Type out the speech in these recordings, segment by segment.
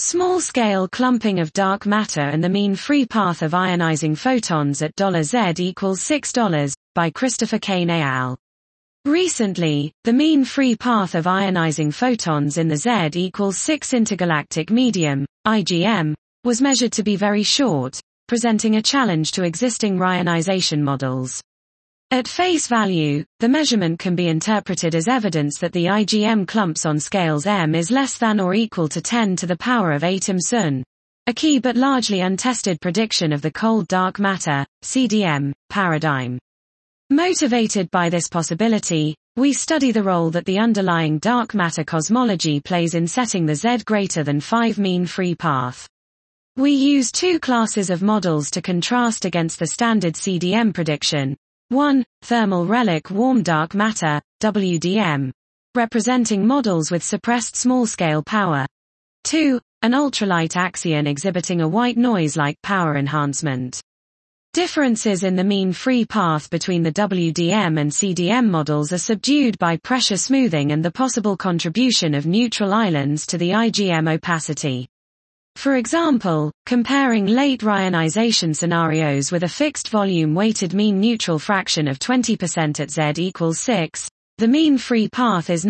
Small-scale clumping of dark matter and the mean free path of ionizing photons at $Z equals $6, by Christopher Kane et al. Recently, the mean free path of ionizing photons in the Z equals 6 intergalactic medium, IGM, was measured to be very short, presenting a challenge to existing reionization models. At face value, the measurement can be interpreted as evidence that the IgM clumps on scales m is less than or equal to 10 to the power of 8 im-sun, a key but largely untested prediction of the cold dark matter, CDM, paradigm. Motivated by this possibility, we study the role that the underlying dark matter cosmology plays in setting the Z greater than 5 mean free path. We use two classes of models to contrast against the standard CDM prediction. 1. Thermal relic warm dark matter, WDM, representing models with suppressed small-scale power. 2. An ultralight axion exhibiting a white noise-like power enhancement. Differences in the mean free path between the WDM and CDM models are subdued by pressure smoothing and the possible contribution of neutral islands to the IgM opacity. For example, comparing late reionization scenarios with a fixed volume weighted mean neutral fraction of 20% at Z equals 6, the mean free path is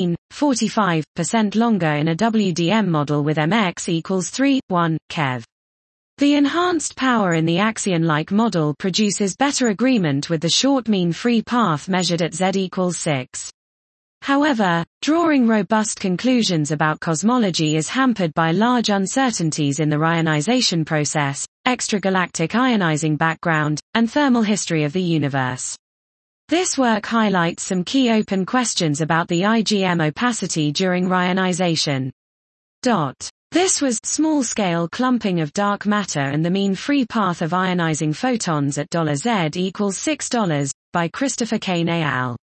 19.45% longer in a WDM model with Mx equals 3.1 keV. The enhanced power in the axion-like model produces better agreement with the short mean free path measured at Z equals 6. However, drawing robust conclusions about cosmology is hampered by large uncertainties in the reionization process, extragalactic ionizing background, and thermal history of the universe. This work highlights some key open questions about the IgM opacity during reionization. This was small-scale clumping of dark matter and the mean free path of ionizing photons at $Z equals $6, by Christopher Kane et al.